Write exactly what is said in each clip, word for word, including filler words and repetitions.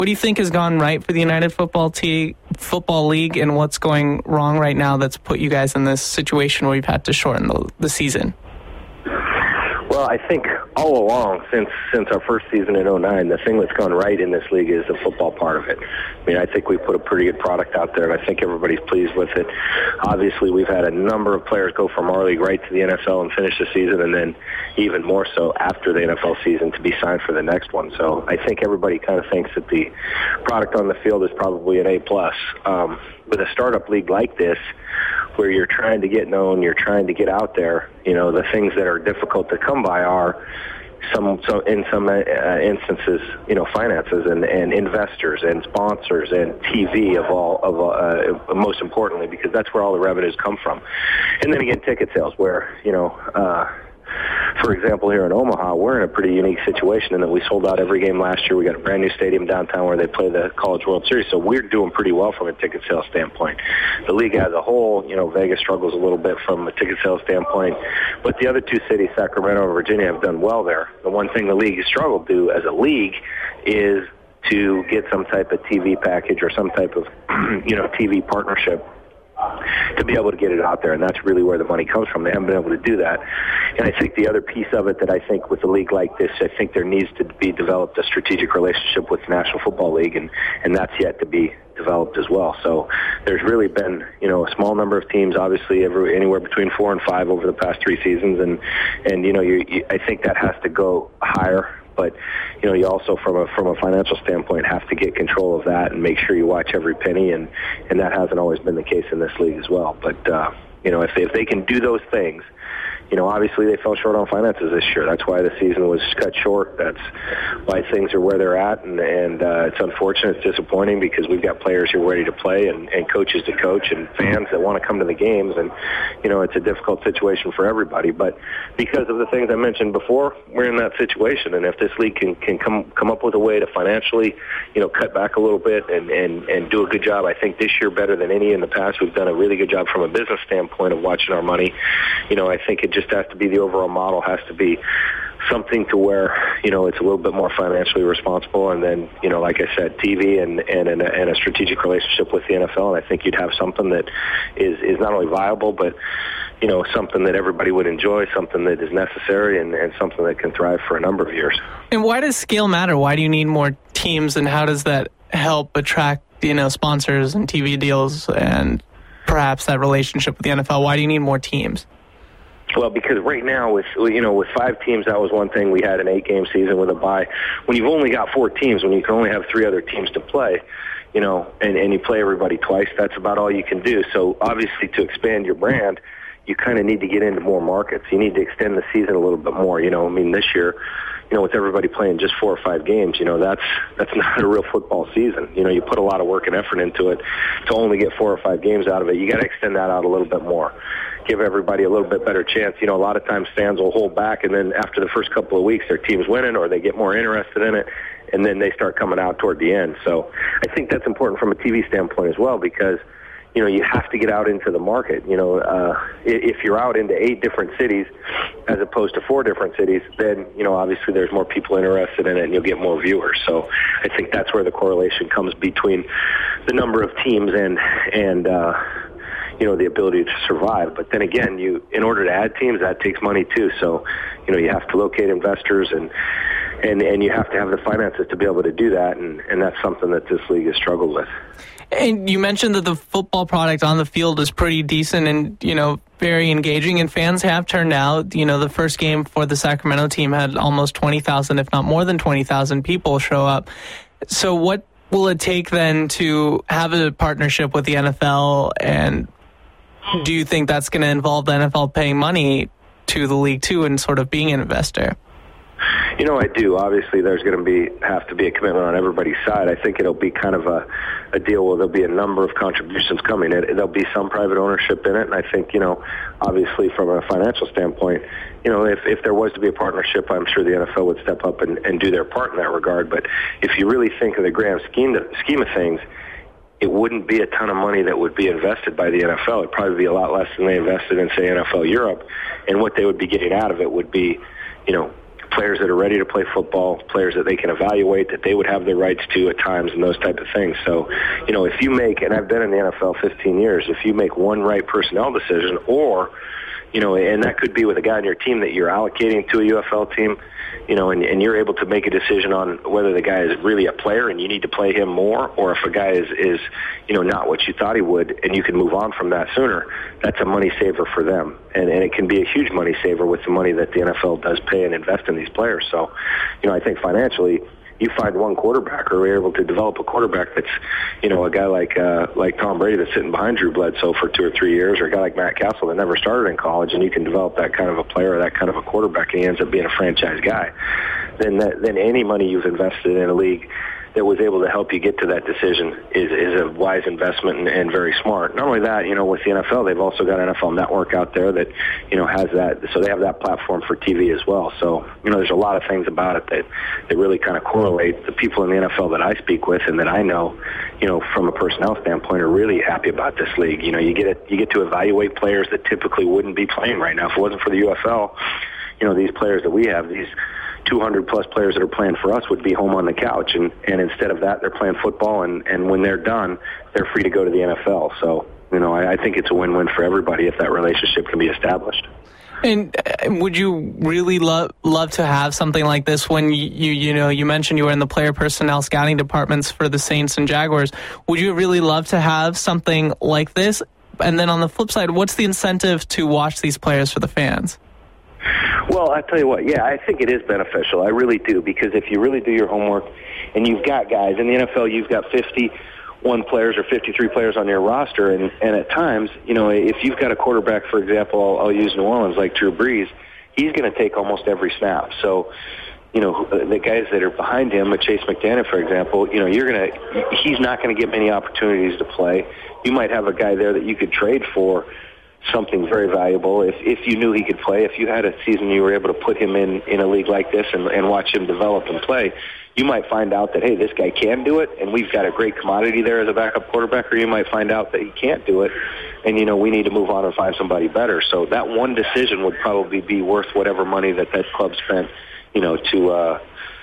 what do you think has gone right for the United Football Te- Football League, and what's going wrong right now that's put you guys in this situation where you've had to shorten the, the season? Well, I think all along, since since our first season in oh nine, the thing that's gone right in this league is the football part of it. I mean, I think we put a pretty good product out there, and I think everybody's pleased with it. Obviously, we've had a number of players go from our league right to the N F L and finish the season, and then even more so after the N F L season to be signed for the next one. So I think everybody kind of thinks that the product on the field is probably an A plus. Um, with a startup league like this, where you're trying to get known, you're trying to get out there, you know, the things that are difficult to come by are some, so in some uh, instances, you know, finances and, and investors and sponsors and T V of all, of uh, most importantly, because that's where all the revenues come from. And then again, ticket sales, where, you know, uh, for example, here in Omaha, we're in a pretty unique situation in that we sold out every game last year. We got a brand new stadium downtown where they play the College World Series, so we're doing pretty well from a ticket sales standpoint. The league as a whole, you know, Vegas struggles a little bit from a ticket sales standpoint, but the other two cities, Sacramento and Virginia, have done well there. The one thing the league has struggled to do as a league is to get some type of T V package or some type of, you know, T V partnership to be able to get it out there, and that's really where the money comes from. They haven't been able to do that. And I think the other piece of it that I think with a league like this, I think there needs to be developed a strategic relationship with the National Football League, and, and that's yet to be developed as well. So there's really been, you know, a small number of teams, obviously every, anywhere between four and five over the past three seasons, and, and you know, you, you, I think that has to go higher. But, you know, you also, from a from a financial standpoint, have to get control of that and make sure you watch every penny, and, and that hasn't always been the case in this league as well. But, uh, you know, if they, if they can do those things, you know, obviously they fell short on finances this year. That's why the season was cut short. That's why things are where they're at, and, and uh, it's unfortunate. It's disappointing because we've got players who are ready to play and, and coaches to coach and fans that want to come to the games, and, you know, it's a difficult situation for everybody. But because of the things I mentioned before, we're in that situation, and if this league can, can come come up with a way to financially, you know, cut back a little bit and, and, and do a good job, I think this year better than any in the past, we've done a really good job from a business standpoint of watching our money. You know, I think it just has to be, the overall model has to be something to where, you know, it's a little bit more financially responsible, and then, you know, like I said, T V and and, and, a, and a strategic relationship with the N F L, and I think you'd have something that is, is not only viable, but, you know, something that everybody would enjoy, something that is necessary, and, and something that can thrive for a number of years. And why does scale matter? Why do you need more teams, and how does that help attract, you know, sponsors and T V deals and perhaps that relationship with the N F L? Why do you need more teams? Well, because right now, with you know, with five teams, that was one thing. We had an eight-game season with a bye. When you've only got four teams, when you can only have three other teams to play, you know, and, and you play everybody twice, that's about all you can do. So, obviously, to expand your brand, you kind of need to get into more markets. You need to extend the season a little bit more. You know, I mean, this year, you know, with everybody playing just four or five games, you know, that's that's not a real football season. You know, you put a lot of work and effort into it to only get four or five games out of it. You got to extend that out a little bit more. Give everybody a little bit better chance. You know, a lot of times fans will hold back, and then after the first couple of weeks, their team's winning, or they get more interested in it, and then they start coming out toward the end. So I think that's important from a T V standpoint as well, because, you know, you have to get out into the market. You know, uh, if you're out into eight different cities as opposed to four different cities, then, you know, obviously there's more people interested in it and you'll get more viewers. So I think that's where the correlation comes between the number of teams and, and, uh, you know, the ability to survive. But then again, you, in order to add teams, that takes money too. So, you know, you have to locate investors, and, and, and you have to have the finances to be able to do that. And, and that's something that this league has struggled with. And you mentioned that the football product on the field is pretty decent and, you know, very engaging, and fans have turned out. You know, the first game for the Sacramento team had almost twenty thousand, if not more than twenty thousand people show up. So what will it take then to have a partnership with the N F L, and do you think that's going to involve the N F L paying money to the league too and sort of being an investor? You know, I do. Obviously, there's going to be have to be a commitment on everybody's side. I think it'll be kind of a, a deal where there'll be a number of contributions coming. It, there'll be some private ownership in it, and I think, you know, obviously from a financial standpoint, you know, if, if there was to be a partnership, I'm sure the N F L would step up and, and do their part in that regard. But if you really think of the grand scheme, scheme of things, it wouldn't be a ton of money that would be invested by the N F L. It'd probably be a lot less than they invested in, say, N F L Europe, and what they would be getting out of it would be, you know, players that are ready to play football, players that they can evaluate, that they would have their rights to at times, and those type of things. So, you know, if you make, and I've been in the N F L fifteen years, if you make one right personnel decision, or, you know, and that could be with a guy on your team that you're allocating to a U F L team, you know, and, and you're able to make a decision on whether the guy is really a player and you need to play him more, or if a guy is, is, you know, not what you thought he would, and you can move on from that sooner, that's a money saver for them. And, and it can be a huge money saver with the money that the N F L does pay and invest in these players. So, you know, I think financially, you find one quarterback, or we're able to develop a quarterback that's, you know, a guy like uh, like Tom Brady that's sitting behind Drew Bledsoe for two or three years, or a guy like Matt Castle that never started in college, and you can develop that kind of a player, or that kind of a quarterback, and he ends up being a franchise guy, then that, then any money you've invested in a league that was able to help you get to that decision is, is a wise investment and, and very smart. Not only that, you know, with the N F L, they've also got an N F L Network out there that, you know, has that, so they have that platform for T V as well. So, you know, there's a lot of things about it that, that really kind of correlate. The people in the N F L that I speak with and that I know, you know, from a personnel standpoint, are really happy about this league. You know, you get it, you get to evaluate players that typically wouldn't be playing right now. If it wasn't for the U F L, you know, these players that we have, these two hundred plus players that are playing for us would be home on the couch, and, and instead of that, they're playing football, and, and when they're done, they're free to go to the N F L. So, you know, I, I think it's a win-win for everybody if that relationship can be established. And would you really love love to have something like this when you, you you know you mentioned you were in the player personnel scouting departments for the Saints and Jaguars? Would you really love to have something like this? And then on the flip side, what's the incentive to watch these players for the fans? Well, I tell you what, yeah, I think it is beneficial. I really do, because if you really do your homework and you've got guys, in the N F L you've got fifty-one players or fifty-three players on your roster, and, and at times, you know, if you've got a quarterback, for example, I'll, I'll use New Orleans, like Drew Brees, he's going to take almost every snap. So, you know, the guys that are behind him, with Chase McDaniel, for example, you know, you're going to, he's not going to get many opportunities to play. You might have a guy there that you could trade for something very valuable if if you knew he could play. If you had a season you were able to put him in in a league like this and, and watch him develop and play, you might find out that, hey, this guy can do it, and we've got a great commodity there as a backup quarterback, or you might find out that he can't do it, and, you know, we need to move on and find somebody better. So that one decision would probably be worth whatever money that that club spent, you know, to uh,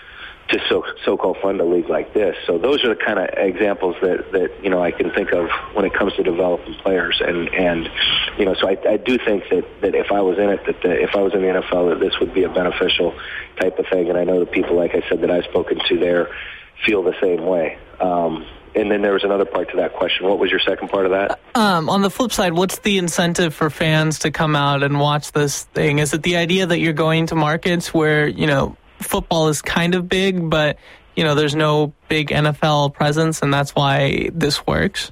to so, so-called fund a league like this. So those are the kind of examples that, that, you know, I can think of when it comes to developing players. And, and you know, so I, I do think that, that if I was in it, that the, if I was in the N F L, that this would be a beneficial type of thing. And I know the people, like I said, that I've spoken to there feel the same way. Um, and then there was another part to that question. What was your second part of that? Um, on the flip side, what's the incentive for fans to come out and watch this thing? Is it the idea that you're going to markets where, you know, football is kind of big, but, you know, there's no big N F L presence, and that's why this works?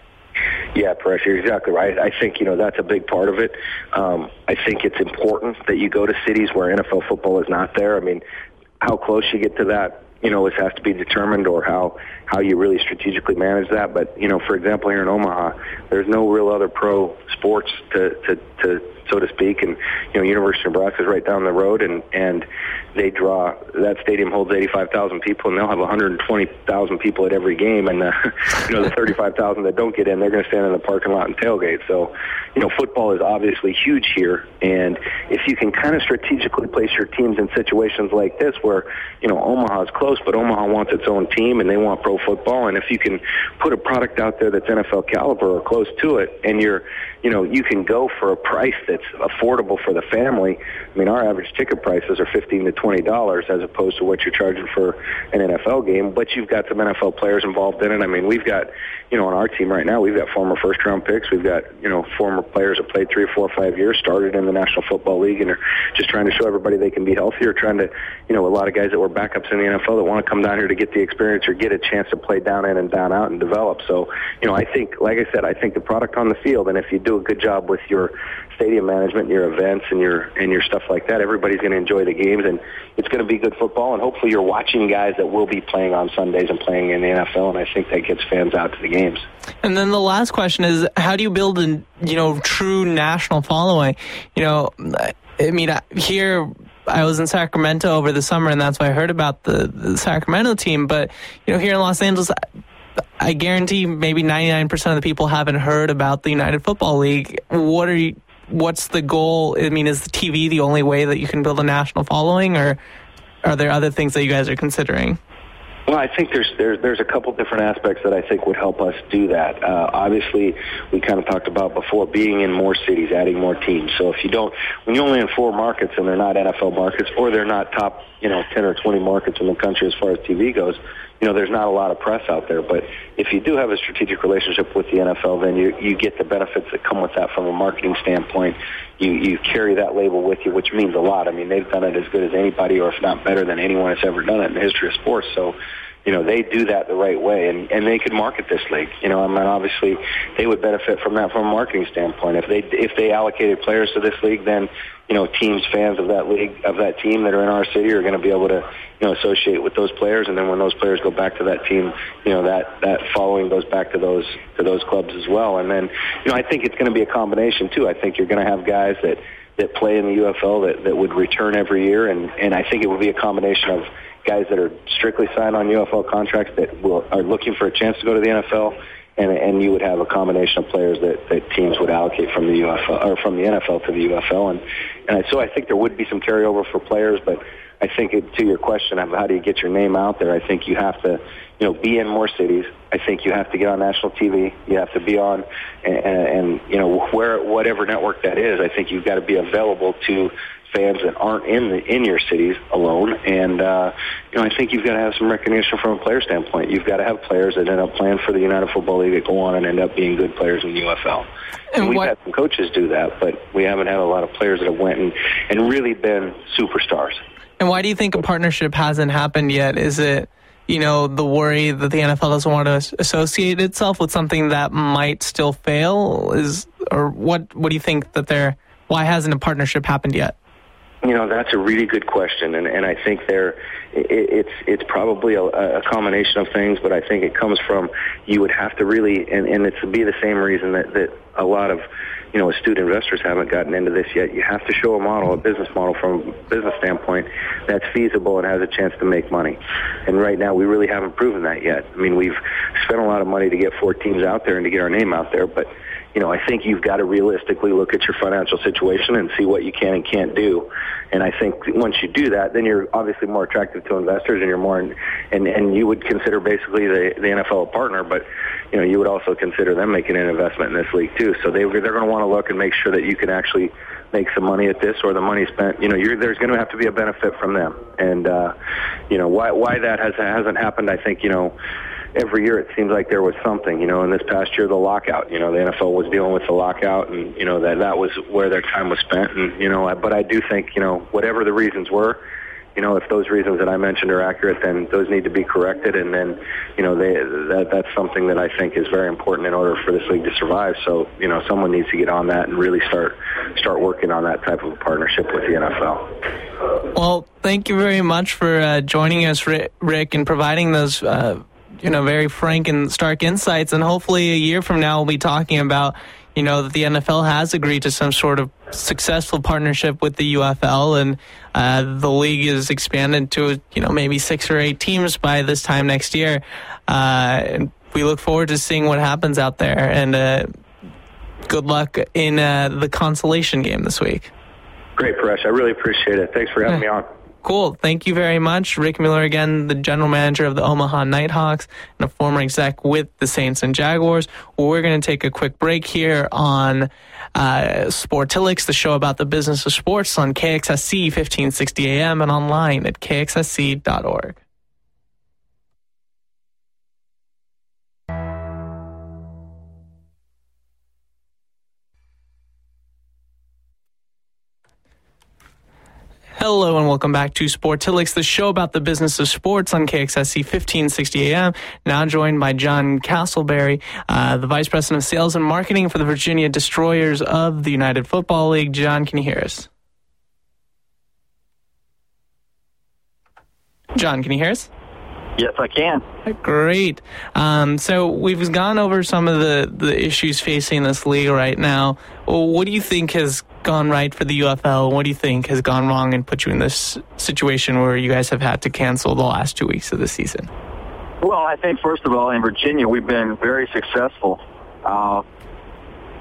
Yeah, Paresh, you're exactly right. I think, you know, that's a big part of it. Um, I think it's important that you go to cities where N F L football is not there. I mean, how close you get to that, you know, it has to be determined, or how, how you really strategically manage that. But, you know, for example, here in Omaha, there's no real other pro sports to, to, to so to speak. And, you know, University of Nebraska is right down the road, and, and they draw, that stadium holds eighty-five thousand people, and they'll have one hundred twenty thousand people at every game. And, uh, you know, the thirty-five thousand that don't get in, they're going to stand in the parking lot and tailgate. So, you know, football is obviously huge here. And if you can kind of strategically place your teams in situations like this where, you know, Omaha's close, but Omaha wants its own team and they want pro football. And if you can put a product out there that's N F L caliber or close to it, and you're, you know, you can go for a price that's affordable for the family. I mean, our average ticket prices are fifteen to twenty dollars as opposed to what you're charging for an N F L game, but you've got some N F L players involved in it. I mean, we've got, you know, on our team right now, we've got former first-round picks. We've got, you know, former players that played three or four or five years, started in the National Football League, and are just trying to show everybody they can be healthier, trying to, you know, a lot of guys that were backups in the N F L that want to come down here to get the experience or get a chance to play down in and down out and develop. So, you know, I think, like I said, I think the product on the field, and if you do a good job with your stadium management, your events, and your and your stuff like that, everybody's going to enjoy the games, and it's going to be good football. And hopefully, you're watching guys that will be playing on Sundays and playing in the N F L, and I think that gets fans out to the games. And then the last question is, how do you build a you know true national following? You know, I mean, here I was in Sacramento over the summer, and that's why I heard about the, the Sacramento team. But you know, here in Los Angeles, I guarantee maybe ninety-nine percent of the people haven't heard about the United Football League. What are you? what's the goal? I mean, is the T V the only way that you can build a national following, or are there other things that you guys are considering? Well, I think there's there's there's a couple different aspects that I think would help us do that. Uh, obviously, we kind of talked about before being in more cities, adding more teams. So if you don't, when you're only in four markets and they're not N F L markets, or they're not top, you know, ten or twenty markets in the country as far as T V goes, you know, there's not a lot of press out there. But if you do have a strategic relationship with the N F L, then you you get the benefits that come with that from a marketing standpoint. You you carry that label with you, which means a lot. I mean, they've done it as good as anybody, or if not better than anyone has ever done it in the history of sports. So, you know, they do that the right way, and, and they could market this league. You know, I mean, obviously, they would benefit from that from a marketing standpoint. If they if they allocated players to this league, then, you know, teams, fans of that league, of that team that are in our city are going to be able to, you know, associate with those players, and then when those players go back to that team, you know, that, that following goes back to those to those clubs as well. And then, you know, I think it's going to be a combination, too. I think you're going to have guys that, that play in the U F L that, that would return every year, and, and I think it would be a combination of guys that are strictly signed on U F L contracts that will, are looking for a chance to go to the N F L, and and you would have a combination of players that, that teams would allocate from the U F L or from the N F L to the U F L, and and so I think there would be some carryover for players, but I think it, to your question of how do you get your name out there, I think you have to, you know, be in more cities. I think you have to get on national T V. You have to be on, and, and you know, where whatever network that is. I think you've got to be available to fans that aren't in the in your cities alone, and uh, you know, I think you've got to have some recognition from a player standpoint. You've got to have players that end up playing for the United Football League that go on and end up being good players in the U F L. And, and we've what, had some coaches do that, but we haven't had a lot of players that have went and, and really been superstars. And why do you think a partnership hasn't happened yet? Is it, you know, the worry that the N F L doesn't want to associate itself with something that might still fail? Is or what? What do you think that there? Why hasn't a partnership happened yet? You know, that's a really good question, and, and I think there, it, it's it's probably a, a combination of things, but I think it comes from you would have to really, and, and it's be the same reason that, that a lot of, you know, astute investors haven't gotten into this yet. You have to show a model, a business model from a business standpoint that's feasible and has a chance to make money. And right now, we really haven't proven that yet. I mean, we've spent a lot of money to get four teams out there and to get our name out there, but you know, I think you've got to realistically look at your financial situation and see what you can and can't do. And I think once you do that, then you're obviously more attractive to investors, and you're more, in, and and you would consider basically the the N F L a partner, but you know, you would also consider them making an investment in this league too. So they they're going to want to look and make sure that you can actually make some money at this, or the money spent. You know, you're, there's going to have to be a benefit from them. And uh, you know, why why that has hasn't happened, I think, you know, every year it seems like there was something, you know, in this past year, the lockout, you know, the N F L was dealing with the lockout, and, you know, that that was where their time was spent. And, you know, but I do think, you know, whatever the reasons were, you know, if those reasons that I mentioned are accurate, then those need to be corrected. And then, you know, they, that that's something that I think is very important in order for this league to survive. So, you know, someone needs to get on that and really start start working on that type of a partnership with the N F L. Well, thank you very much for uh, joining us, Rick, and providing those uh, you know, very frank and stark insights. And hopefully a year from now, we'll be talking about, you know, that the N F L has agreed to some sort of successful partnership with the U F L, and uh, the league is expanded to, you know, maybe six or eight teams by this time next year. Uh, and we look forward to seeing what happens out there. And uh, good luck in uh, the consolation game this week. Great, Paresh. I really appreciate it. Thanks for having me on. Cool. Thank you very much. Rick Mueller, again, the general manager of the Omaha Nighthawks and a former exec with the Saints and Jaguars. Well, we're going to take a quick break here on uh, Sportilix, the show about the business of sports on K X S C fifteen sixty A M and online at K X S C dot org. Hello and welcome back to Sportilix, the show about the business of sports on K X S C fifteen sixty A M. Now joined by John Castleberry, uh, the Vice President of Sales and Marketing for the Virginia Destroyers of the United Football League. John, can you hear us? John, can you hear us? Yes, I can. Great. Um, so we've gone over some of the, the issues facing this league right now. Well, what do you think has gone right for the U F L? What do you think has gone wrong and put you in this situation where you guys have had to cancel the last two weeks of the season? Well, I think, first of all, in Virginia, we've been very successful. Uh,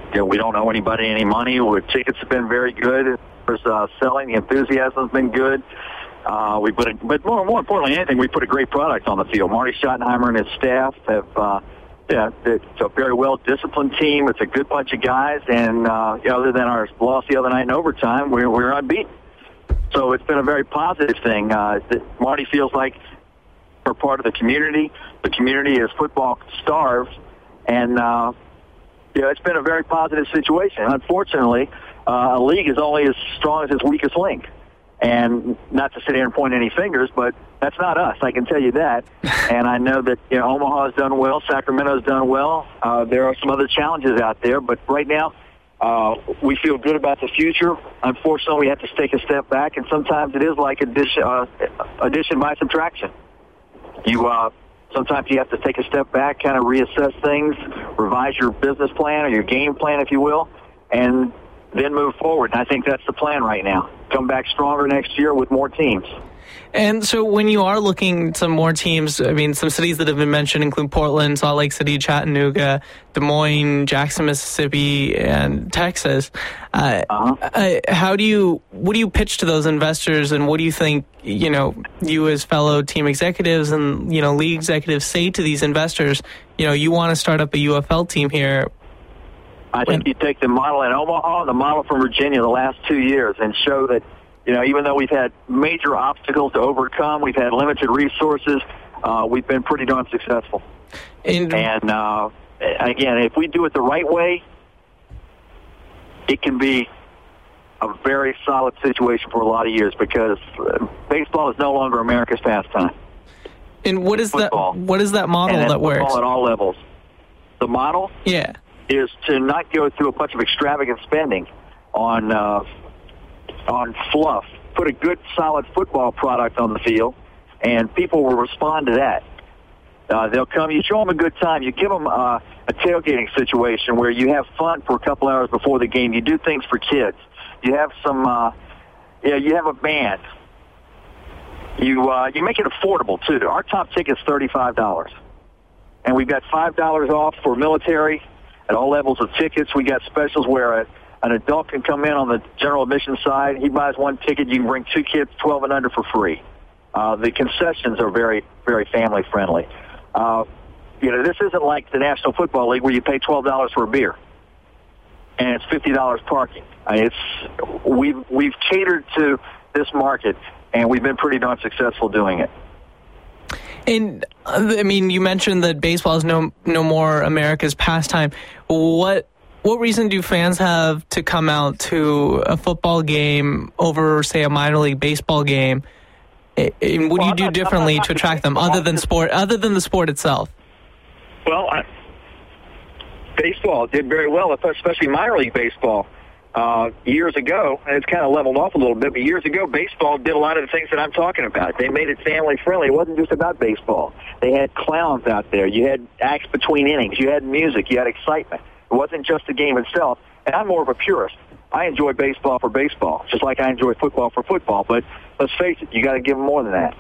you know, we don't owe anybody any money. Our tickets have been very good. There's uh, selling. The enthusiasm's been good. Uh, we put a, but more more importantly, than anything, we put a great product on the field. Marty Schottenheimer and his staff have, uh, yeah, it's a very well disciplined team. It's a good bunch of guys, and uh, you know, other than our loss the other night in overtime, we're we're unbeaten. So it's been a very positive thing. Uh, that Marty feels like we're part of the community. The community is football starved, and uh, you know, it's been a very positive situation. Unfortunately, uh, a league is only as strong as its weakest link. And not to sit here and point any fingers, but that's not us. I can tell you that. And I know that, you know, Omaha's done well, Sacramento's done well. Uh, there are some other challenges out there, but right now uh, we feel good about the future. Unfortunately, we have to take a step back, and sometimes it is like addition, uh, addition by subtraction. You uh, sometimes you have to take a step back, kind of reassess things, revise your business plan or your game plan, if you will, and then move forward. And I think that's the plan right now. Come back stronger next year with more teams. And so when you are looking to more teams, I mean, some cities that have been mentioned include Portland, Salt Lake City, Chattanooga, Des Moines, Jackson, Mississippi, and Texas. Uh, uh-huh. uh, how do you, what do you pitch to those investors, and what do you think, you know, you as fellow team executives and, you know, league executives say to these investors? You know, you want to start up a U F L team here. I think you take the model in Omaha and the model from Virginia the last two years and show that, you know, even though we've had major obstacles to overcome, we've had limited resources, uh, we've been pretty darn successful. And, and uh, again, if we do it the right way, it can be a very solid situation for a lot of years, because baseball is no longer America's pastime. And what is football. that? What is that model and that works at all levels? The model, yeah, is to not go through a bunch of extravagant spending on uh, on fluff. Put a good, solid football product on the field, and people will respond to that. Uh, they'll come. You show them a good time. You give them uh, a tailgating situation where you have fun for a couple hours before the game. You do things for kids. You have some. Uh, yeah, you have a band. You uh, you make it affordable too. Our top ticket's thirty-five dollars, and we've got five dollars off for military at all levels of tickets. We got specials where a, an adult can come in on the general admission side. He buys one ticket. You can bring two kids, twelve and under, for free. Uh, the concessions are very, very family friendly. Uh, you know, this isn't like the National Football League where you pay twelve dollars for a beer and it's fifty dollars parking. I mean, it's we've we've catered to this market, and we've been pretty darn successful doing it. And I mean, you mentioned that baseball is no no more America's pastime. What what reason do fans have to come out to a football game over, say, a minor league baseball game? And what well, do you do differently to attract them, other than sport, other than the sport itself? Well, I, baseball did very well, especially minor league baseball. Uh, years ago, and it's kind of leveled off a little bit, but years ago, baseball did a lot of the things that I'm talking about. They made it family-friendly. It wasn't just about baseball. They had clowns out there. You had acts between innings. You had music. You had excitement. It wasn't just the game itself. And I'm more of a purist. I enjoy baseball for baseball, just like I enjoy football for football. But let's face it, you got to give them more than that.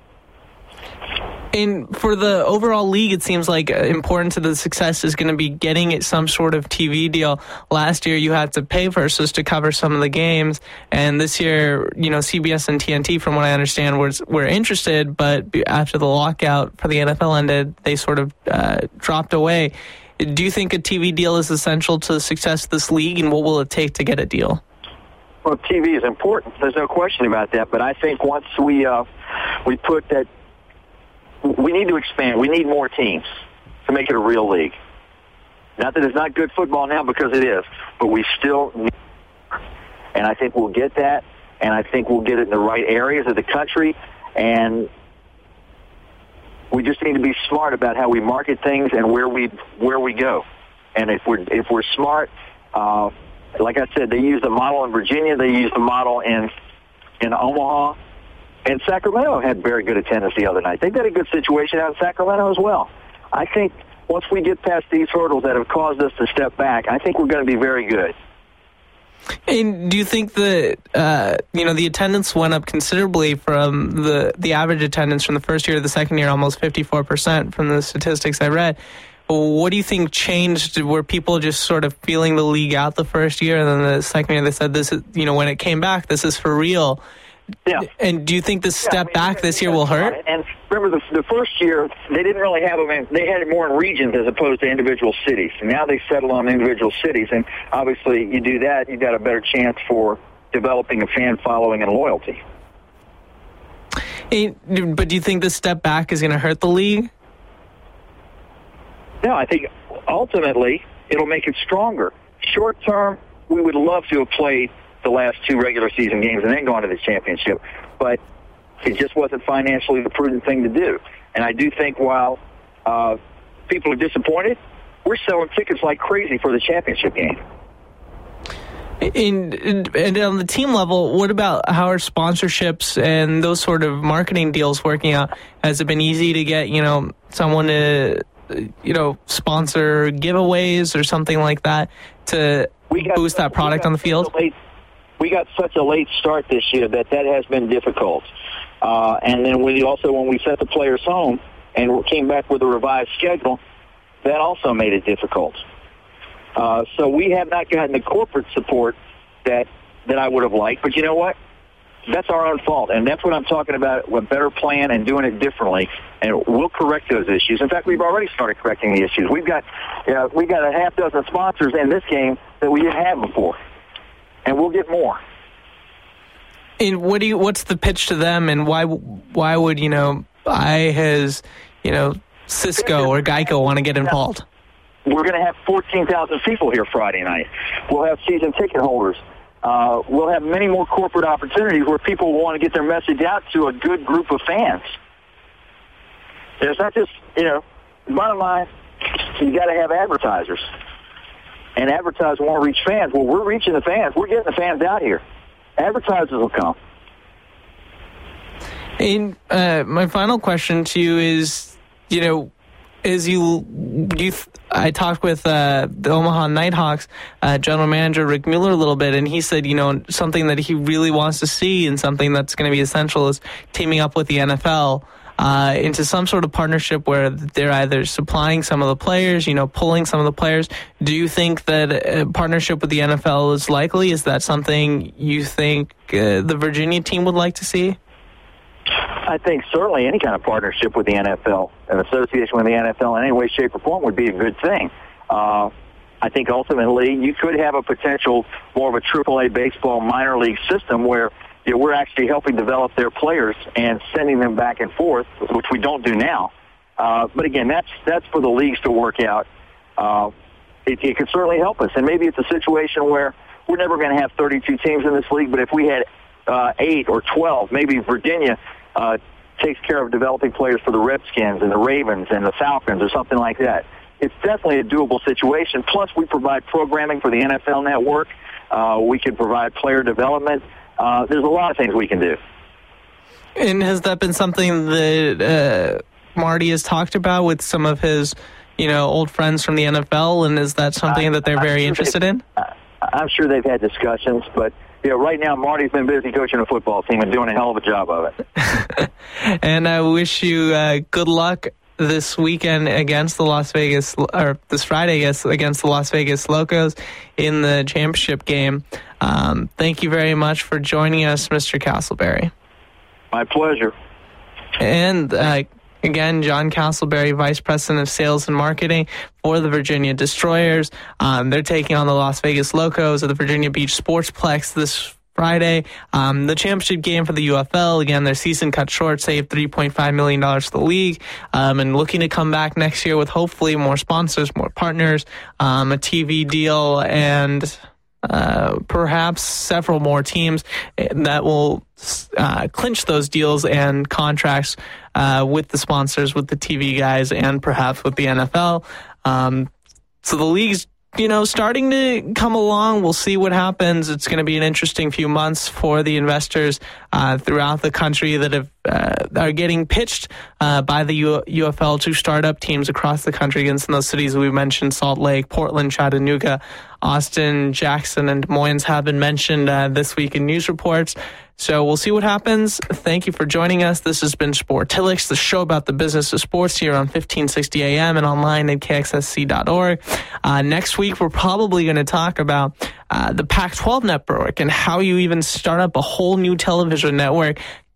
And for the overall league, it seems like important to the success is going to be getting it some sort of T V deal. Last year, you had to pay versus to cover some of the games. And this year, you know, C B S and T N T, from what I understand, were, were interested. But after the lockout for the N F L ended, they sort of uh, dropped away. Do you think a T V deal is essential to the success of this league, and what will it take to get a deal? Well, T V is important. There's no question about that. But I think once we uh, we put that, we need to expand. We need more teams to make it a real league. Not that it's not good football now, because it is, but we still need, and I think we'll get that, and I think we'll get it in the right areas of the country, and we just need to be smart about how we market things and where we where we go. And if we're if we're smart, uh, like I said, they use the model in Virginia, they use the model in in Omaha. And Sacramento had very good attendance the other night. They've got a good situation out in Sacramento as well. I think once we get past these hurdles that have caused us to step back, I think we're going to be very good. And do you think that, uh, you know, the attendance went up considerably from the, the average attendance from the first year to the second year, almost fifty-four percent from the statistics I read. what do you think changed? Were people just sort of feeling the league out the first year, and then the second year they said, "This is, you know, when it came back, this is for real." Yeah. And do you think this yeah, step I mean, back this year will hurt? And remember, the, the first year, they didn't really have them in, they had it more in regions as opposed to individual cities. And now they settle on individual cities. And obviously, you do that, you've got a better chance for developing a fan following and loyalty. Hey, but do you think this step back is going to hurt the league? No, I think ultimately it'll make it stronger. Short term, we would love to have played the last two regular season games and then gone to the championship, but it just wasn't financially the prudent thing to do. And I do think while uh, people are disappointed, we're selling tickets like crazy for the championship game. In, in, and on the team level, what about how are sponsorships and those sort of marketing deals working out? Has it been easy to get, you know, someone to, you know, sponsor giveaways or something like that to got, boost that product on the field? Late, we got such a late start this year that that has been difficult. Uh, and then we also, when we sent the players home and came back with a revised schedule, that also made it difficult. Uh, so we have not gotten the corporate support that, that I would have liked. But you know what? That's our own fault. And that's what I'm talking about, a better plan and doing it differently. And we'll correct those issues. In fact, we've already started correcting the issues. We've got, you know, we've got a half dozen sponsors in this game that we didn't have before. And we'll get more. And what do you, what's the pitch to them, and why why would, you know, I has, you know, Cisco or Geico want to get involved? We're going to have fourteen thousand people here Friday night. We'll have season ticket holders. Uh, we'll have many more corporate opportunities where people want to get their message out to a good group of fans. It's not just, you know, bottom line, you got to have advertisers. And advertisers want to reach fans. Well, we're reaching the fans. We're getting the fans out here. Advertisers will come. And uh, my final question to you is, you know, as you, you I talked with uh, the Omaha Nighthawks uh, general manager Rick Mueller a little bit, and he said, you know, something that he really wants to see and something that's going to be essential is teaming up with the N F L uh, into some sort of partnership where they're either supplying some of the players, you know, pulling some of the players. Do you think that a partnership with the N F L is likely? Is that something you think uh, the Virginia team would like to see? I think certainly any kind of partnership with the N F L, an association with the N F L in any way, shape, or form would be a good thing. Uh, I think ultimately you could have a potential more of a triple A baseball minor league system where, you know, we're actually helping develop their players and sending them back and forth, which we don't do now. Uh, but again, that's that's for the leagues to work out. Uh, it, it could certainly help us, and maybe it's a situation where we're never going to have thirty-two teams in this league, but if we had uh, eight or twelve, maybe Virginia Uh, takes care of developing players for the Redskins and the Ravens and the Falcons or something like that. It's definitely a doable situation. Plus, we provide programming for the N F L Network. Uh, we can provide player development. Uh, there's a lot of things we can do. And has that been something that uh, Marty has talked about with some of his, you know, old friends from the N F L? And is that something I, that they're I'm very sure interested in? I'm sure they've had discussions, but yeah, right now Marty's been busy coaching a football team and doing a hell of a job of it. And I wish you uh, good luck this weekend against the Las Vegas, or this Friday, I guess, against the Las Vegas Locos in the championship game. Um, thank you very much for joining us, Mister Castleberry. My pleasure. And uh, again, John Castleberry, Vice President of Sales and Marketing for the Virginia Destroyers. Um, they're taking on the Las Vegas Locos at the Virginia Beach Sportsplex this Friday. Um, the championship game for the U F L. Again, their season cut short, saved three point five million dollars to the league, um, and looking to come back next year with hopefully more sponsors, more partners, um, a T V deal, and Uh, perhaps several more teams that will uh, clinch those deals and contracts uh, with the sponsors, with the T V guys, and perhaps with the N F L. Um, so the league's, you know, starting to come along. We'll see what happens. It's going to be an interesting few months for the investors uh, throughout the country that have uh, are getting pitched uh, by the U- UFL to startup teams across the country against those cities we mentioned: Salt Lake, Portland, Chattanooga, Austin, Jackson, and Des Moines have been mentioned uh, this week in news reports. So we'll see what happens. Thank you for joining us. This has been Sportilix, the show about the business of sports here on fifteen sixty A M and online at K X S C dot org. Uh, next week, we're probably going to talk about uh, the Pac twelve network and how you even start up a whole new television network.